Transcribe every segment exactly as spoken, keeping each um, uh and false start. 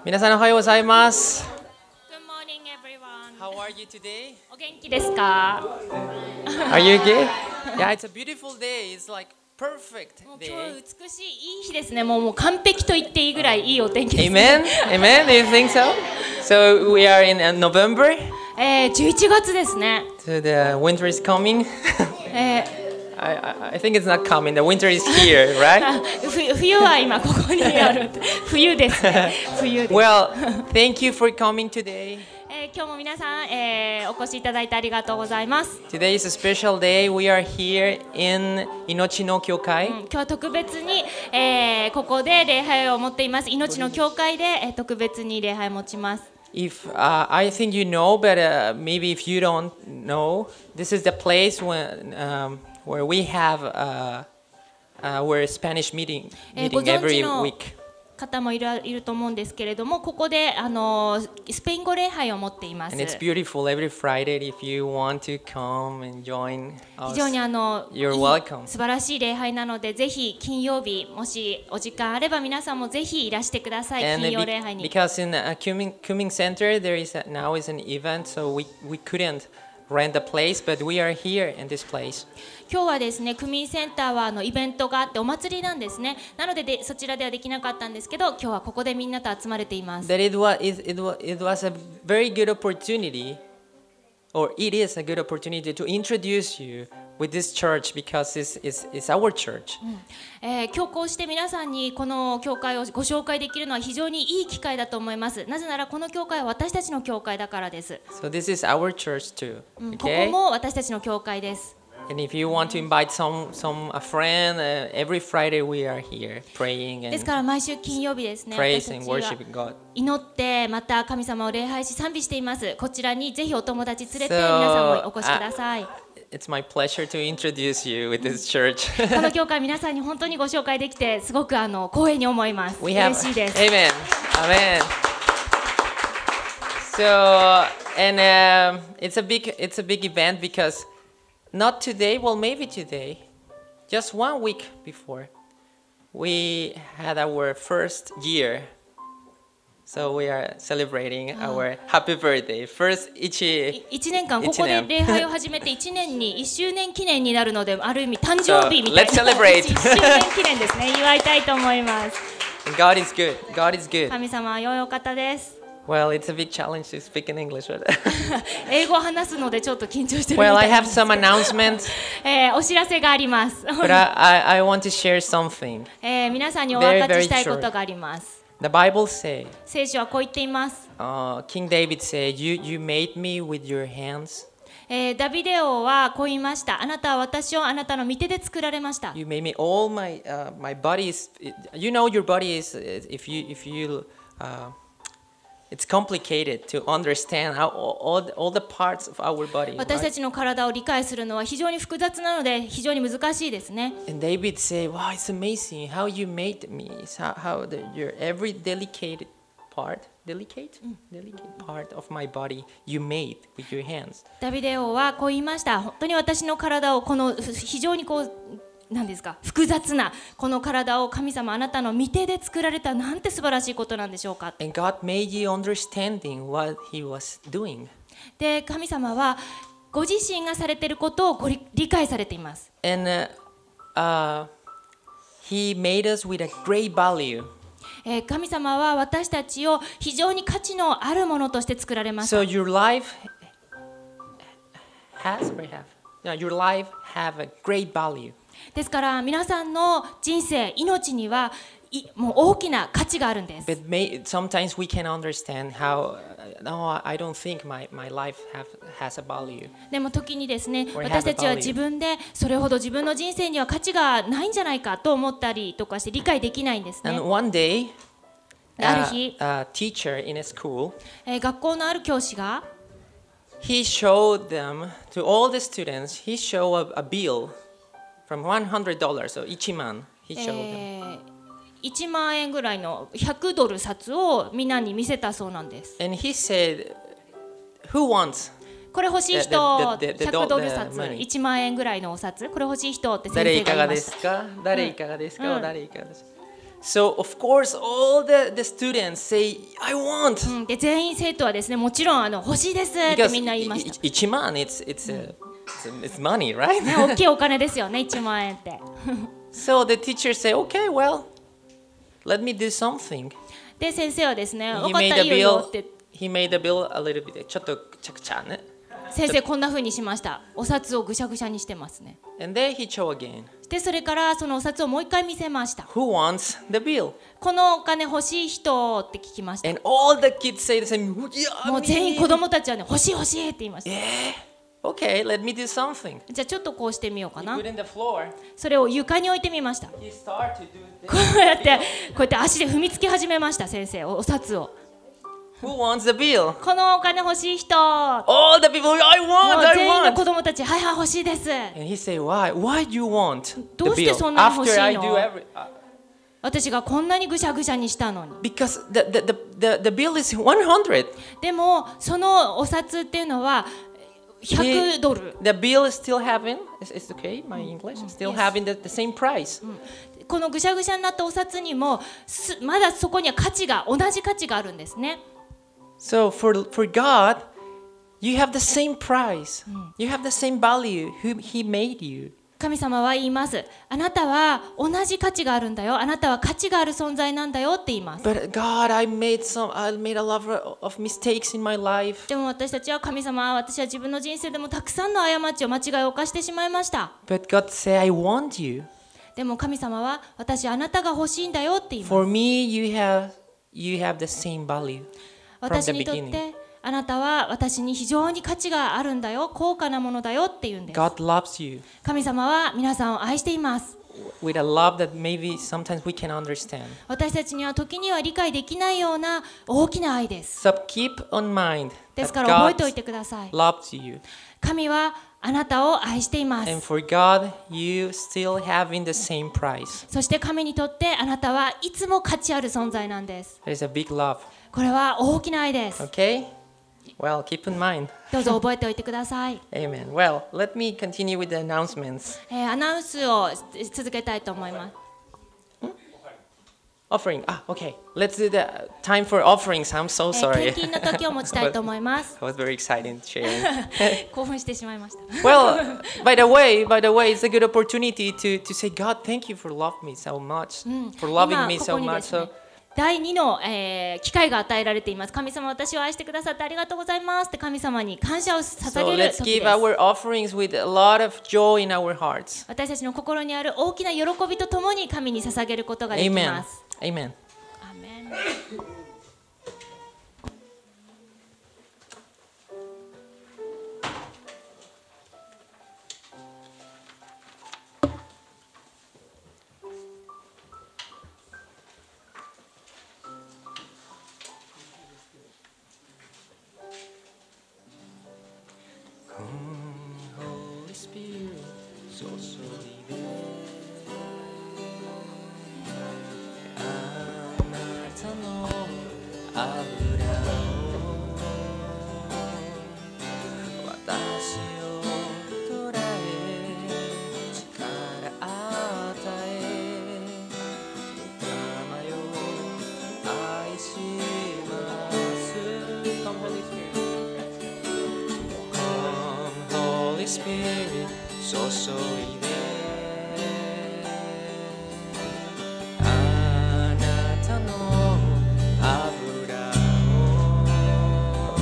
皆さんおはようございます。 Good morning, everyone. How are you today? お元気ですか？ Are you good? Yeah, it's a beautiful day. It's like perfect もう今 day. 日美しいいい日ですね。もうもう完璧と言っていいぐらいいいお天気です、 Amen? ね。 Amen? Do you think so? So we are in uh, November. えー、じゅういちがつですね。 So the winter is coming. えー I, I, I think it's not coming. The winter is here, right? 冬冬は今ここにある。冬ですね。冬です。 Well, thank you for coming today. えー今日も皆さん、えー、お越しいただいてありがとうございます。 Today is a special day. We are here in Inochi no Kyokai. 今日は特別に、えー、ここで礼拝を持っています。命の教会で、えー、特別に礼拝を持ちます。 If uh, I think you know, but uh, maybe if you don't know, this is the place when um, where we have uh, our Spanish meeting えーご meeting 存知 every の week. 方もいる、いると思うんですけれども、ここであのスペイン語礼拝を持っています。 And it's beautiful every Friday. If you want to come and join 非常に us, あの you're いい welcome. 素晴らしい礼拝なので、ぜひ金曜日もしお時間あれば皆さんもぜひいらしてください。 And 金 it 曜 be- 礼拝に。 because in uh, Kuming, Kuming Center there is a, now is an event, so we we couldn't rent a place, but we are here in this place. 今日はですね、区民センターはあのイベントがあってお祭りなんですね。なので、でそちらではできなかったんですけど、今日はここでみんなと集まれています。 That it was it, it was it was a very good opportunity, or it is a good opportunity to introduce you with this church because it's it's, it's our church. えー今日こうして皆さんにこの教会をご紹介できるのは非常にいい機会だと思います。なぜならこの教会は私たちの教会だからです。 So this is our church too. うんここ Okay. も私たちの教会です。 And if you want to invite some some a friend, uh, every Friday we are here praying です and から毎週金曜日ですね、 praise 私 and たちは worshiping God. 祈ってまた神様を礼拝し賛美しています。こちらにぜひお友達連れて So, 皆さんもお越しください。 It's my pleasure to introduce you with this church. この教会皆さんに本当にご紹介できてすごくあの光栄に思います。 We have 嬉しいです。 Amen. Amen. So and um, it's a big it's a big event because not today, well maybe today, just one week before, we had our first year. So we are celebrating our happy birthday. First ichi いちねんかんここで一年礼拝を始めていちねんにいっしゅうねん記念になるので、ある意味誕生日みたい So, な let's celebrate. いっしゅうねん記念ですね。祝いたいと思います。 God is good. God is good. 神様は良いお方です。 Well, it's a big challenge to speak in English, right? 英語を話すのでちょっと緊張してるみ Well, た I いな have some announcements, えーお知らせがあります。 but I, I, I want to share something. えー皆さんにお分かちしたいことがあります。 The Bible says, 聖書はこう言っています。 uh, King David said, you, you made me with your hands. えーダビデ王はこう言いました。あなたは私をあなたの御手で作られました。 You made me all my, uh, my body is, you know your body is, if you, if you, uh, it's complicated to understand how all, the, all the parts of our body. 私た Right? ちの体を理解するのは非常に複雑なので非常に難しいですね。 And David said, wow, it's amazing how you made me. It's how, how the, your every delicate part, delicate? Delicate part of my body you made with your hands. ダビデ王はこう言いました。本当に私の体をこの非常にこう何ですか複雑なこの体を神様あなたの御手で作られたなんて素晴らしいことなんでしょうか。 And God made you understanding what He was doing. で神様はご自身がされていることをご理理解されています。 And uh, uh, He made us with a great value. えー神様は私たちを非常に価値のあるものとして作られました。 So your life has, or have, no, your life have a great value. ですから皆さんの人生命にはいもう大きな価値があるんです。 But may, sometimes we can understand how, uh, no, I don't think my, my life have, has a value. でも時にですね Or have a 私たちは value. 自分でそれほど自分の人生には価値がないんじゃないかと思ったりとかして理解できないんですね。 And one day, ある uh, 日、 a teacher in a school, えー学校のある教師が he showed them, to all the students, he showed a, a bill from one hundred dollars, so each man, he showed them. えーいちまんえんぐらいのひゃくドル札をみんなに見せたそうなんです。 And he said, who wants? これ欲しい人 The- the- the- the- ひゃくドル the 札 money. いちまんえんぐらいのお札これ欲しい人って先誰生いかがですが言いました。 か誰いかがですか、 うん誰いかがですか So of course all the, the students say, I want. うん、で全員生徒はですね、もちろんあの欲しいですって Because みんな言いました。 i- ichi man, it's, it's, uh, it's, it's money, right? ね、大きいお金ですよね、いちまん円って。 So the teacher say, okay, well, let me do something. で先生はですね、 He 分かっ made た the いいよいいよ bill, って。 he made the bill a little bit, ちょっとちゃくちゃね。 先生こんな風にしました。お札をぐしゃぐしゃにしてますね。 And then he show again. でそれからそのお札をもう一回見せました。 Who wants the bill? このお金欲しい人って聞きました。 And all the kids say the same, yeah, もう me. 全員子供たちはね、欲しい欲しいって言いました。 Yeah, okay, let me do something. じゃあちょっとこうしてみようか He な。 put in the floor. それを床に置いてみました。 He start to do こ this. うやってこうやって足で踏みつけ始めました。先生、お札を。 Who wants the bill? このお金欲しい人。 All the people, I も want, う I 全員の子 want. 供たち、はいはい欲しいです。 And he say, why? Why do you want the どうして bill? そんなに欲しいの？ After I do every... uh, 私がこんなにぐしゃぐしゃにしたのに。 Because the, the, the, the, the bill is one hundred. でもそのお札っていうのはひゃくドル。 The bill is still having, is, is okay, my English? Still Yes. having the, the same price. このぐしゃぐしゃになったお札にもすまだそこには価値が同じ価値があるんですね。 So for, for God, you have the same price. You have the same value who He made you. 神様は言います。あなたは同じ価値があるんだよ。あなたは価値がある存在なんだよって言います。 But God, I made some, I made a lot of, of mistakes in my life. でも私たちは神様、私は自分の人生でもたくさんの過ちを間違いを犯してしまいました。 But God said, I want you. でも神様は私あなたが欲しいんだよって言います。 For me, you have, you have the same value from 私 the にとっ beginning. てあなたは私に非常に価値があるんだよ、高価なものだよって言うんです。 God loves you 神様は皆さんを愛しています。 with a love that maybe sometimes we can understand. 私たちには時には理解できないような大きな愛です。 So keep on mind です that から覚え God ておいてください。 loves you. 神はあなたを愛していま And す。 for God, you still having the same price. そして神にとってあなたはいつも価値ある存在なんです。 There is a big love. これは大きな愛です。 Okay? Well, keep in mind. どうぞ覚えておいてください。 Amen. Well, let me continue with the announcements. えーアナウンスを続けたいと思います。 Offering. Ah, okay. Let's do the time for offerings. I'm so えー sorry. 献金の時を持ちたいと思います。 I was very excited sharing. 興奮してしまいました。 Well, by the way, by the way, it's a good opportunity to, to say, God, thank you for loving me so much, for loving me 今 so ここにで much. すね So, 第二の、えー機会が与えられています。神様、私を愛してくださってありがとうございますって神様に感謝を so 捧げる let's 時 give です。 our offerings with a lot of joy in our hearts. 私たちの心にある大きな喜びとともに神に捧げることができ Amen. ます。 Amen. アーメン。 Holy Spirit, so sorry. あなたの油を私を捉え力与え御霊よ愛します Come Holy Spirit Come Holy Spirit 注いであなたの油を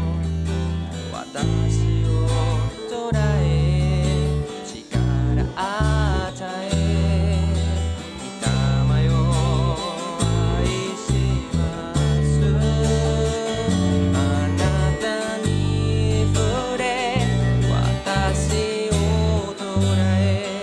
私を捉え力与え御霊よ愛しますあなたに触れ私を捉え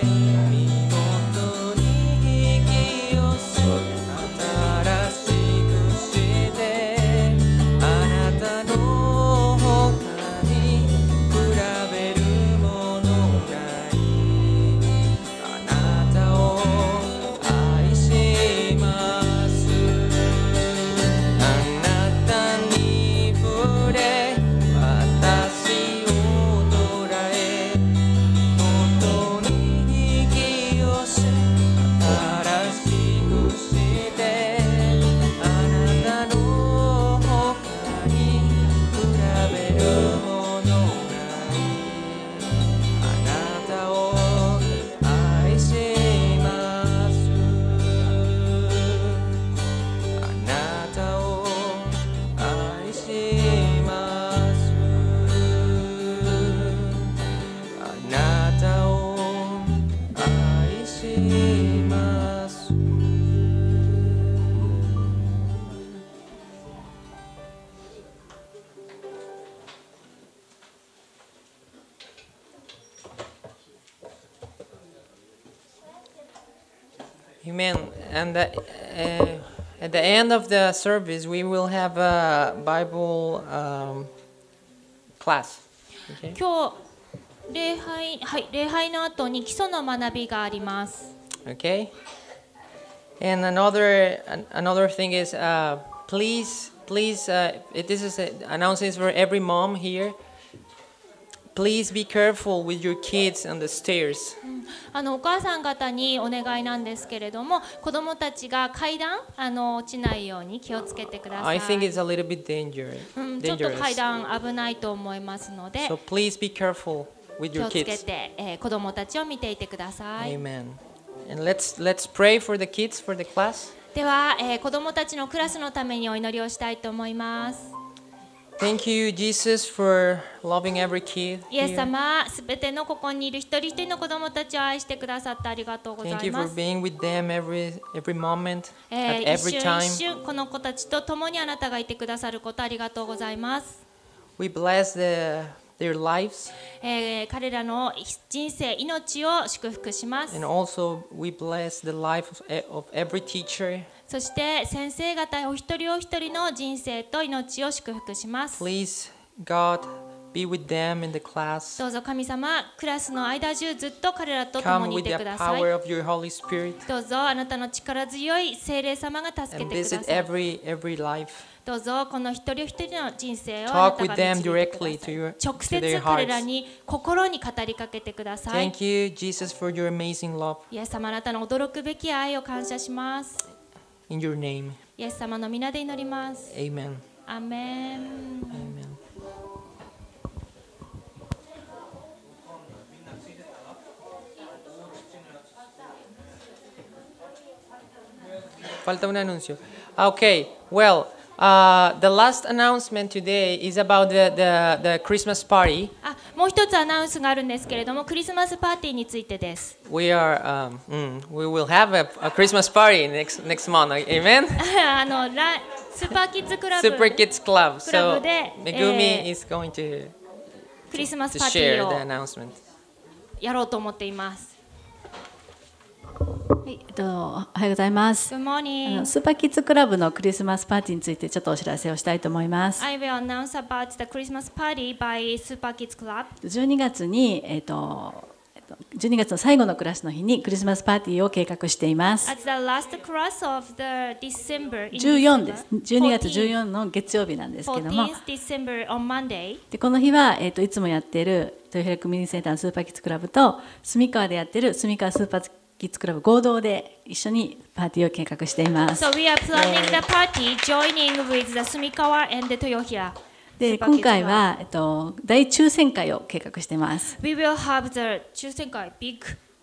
Amen. And the, uh, at the end of the service, we will have a Bible um, class. Okay? 今日礼拝、はい、礼拝の後に基礎の学びがあります。 Okay. And another an, another thing is, uh, please, please, uh, it, this is an announcement for every mom here. Please be careful with your kids on the stairs. あのお母さん方にお願いなんですけれども、子どもたちが階段あの落ちないように気をつけてください。 I think it's a little bit dangerous. うん、ちょっと階段危ないと思いますので、 So please be careful with 気 your をつけ kids. て、えー、子どもたちを見ていてください。 Amen. And let's let's pray for the kids for the class. では、えー、子どもたちのクラスのためにお祈りをしたいと思います。 Thank you, Jesus, for loving every kid イエス here. 様、すべてのここにいる一人一人の子どもたちを愛してくださってありがとうござ Thank い you ま for す。 being with them every every moment, え at ー、一 every 瞬 time. 一瞬この子たちと共にあなたがいてくださることありがとうございます。 We bless the, their lives, えー、彼らの人生、命を祝福します。 and also we bless the life of, e- of every teacher. そして先生方お一人お一人の人生と命を祝福します。 Please, God, be with them in the class. どうぞ神様、クラスの間中ずっと彼らと共 Come にい with て the ください。 power of your Holy Spirit どうぞあなたの力強い聖霊様が助け and てくだ visit さい。 every every life. どうぞこの一人一人の人生をあな Talk た with が them 導いてくだ directly さ to い。 your 直 to their 接彼ら hearts. に心に語りかけてください。 Thank you, Jesus, for your amazing love. イエス様あなたの驚くべき愛を感謝します。 In your name, イエス様の皆で祈ります。 Amen. アーメン。 Amen. Falta un anuncio. Okay, well, uh, the last announcement today is about the, the, the Christmas party. あ、もう一つアナウンスがあるんですけれども、クリスマスパーティーについてです。 We are, um, mm, we will have a, a Christmas party next next month. Amen. あのラスーパーキッズクラブ Super Kids Club. So クラブで、 Megumi えー is going to クリスマス to パーティ share ー the を announcement. やろうと思っています。 はい、えっと、おはようございます。 Good あ morning. のスーパーキッズクラブのクリスマスパーティーについてちょっとお知らせをしたいと思います。 I will announce about the Christmas party by Super Kids Club. じゅうにがつに、えっと、えっとじゅうにがつの最後のクラスの日にクリスマスパーティーを計画しています。 At the last class of the December. in じゅうよんです。 December. じゅうにがつじゅうよっかの月曜日なんですけども、 fourteenth December on Monday. でこの日は、えっと、いつもやっている豊平区民センターのスーパーキッズクラブと住川でやっている住川スーパーキッズクラブ合同で一緒にパーティーを計画しています。 So we are planning the party joining with the Sumikawa and the Toyohira. で Super Kids 今回 Club. は、えっと、大抽選会を計画しています。 We will have the 抽選会 big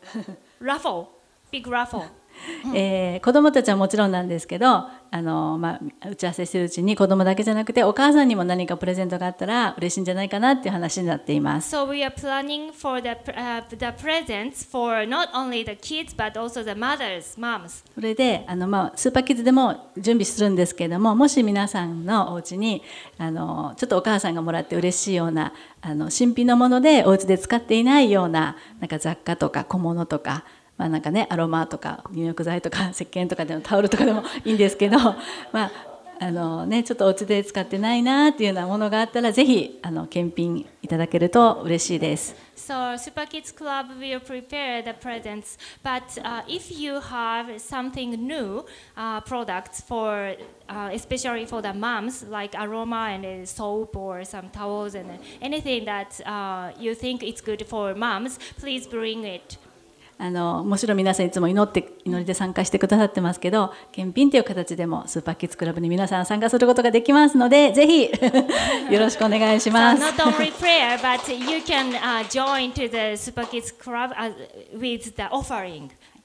raffle, big raffle. えー子どもたちはもちろんなんですけど、あの、まあ、打ち合わせしているうちに子どもだけじゃなくてお母さんにも何かプレゼントがあったら嬉しいんじゃないかなっていう話になっています。 So we are planning for the uh, the presents for not only the kids but also the mothers, moms. それであの、まあ、スーパーキッズでも準備するんですけれども、もし皆さんのお家にあのちょっとお母さんがもらって嬉しいようなあの新品のものでお家で使っていないような、なんか雑貨とか小物とか、まあなんかね、アロマとか入浴剤とか石鹸とかでもタオルとかでもいいんですけど、まああのね、ちょっとお家で使ってないなっていうようなものがあったらぜひあの検品いただけると嬉しいです。 So Super Kids Club will prepare the presents, but uh, if you have something new uh, products for, uh, especially for the moms, like aroma and uh, soap or some towels and anything that uh, you think is good for moms, please bring it. あのもちろん皆さんいつも祈って祈りで参加してくださってますけど、検品という形でもスーパーキッズクラブに皆さん参加することができますので、ぜひよろしくお願いし So ます。 not only prayer, but you can uh, join to the Super Kids Club uh, with the offering.